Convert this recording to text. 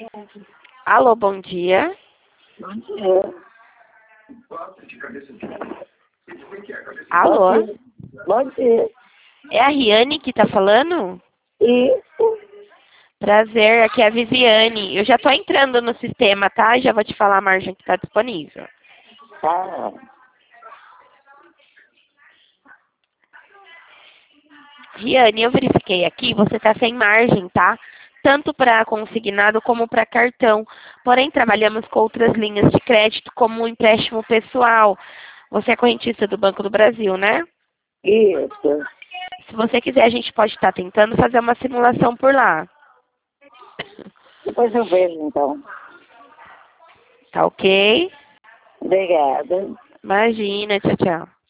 Alô, bom dia. Bom dia. Alô? Bom dia. Bom dia. É a Riane que tá falando? Isso. Prazer, aqui é a Viviane. Eu já tô entrando no sistema, tá? Já vou te falar a margem que tá disponível. Tá. Riane, eu verifiquei aqui, você tá sem margem, tá? Tanto para consignado como para cartão. Porém, trabalhamos com outras linhas de crédito, como o empréstimo pessoal. Você é correntista do Banco do Brasil, né? Isso. Se você quiser, a gente pode estar tentando fazer uma simulação por lá. Depois eu vejo, então. Tá ok? Obrigada. Imagina, tchau, tchau.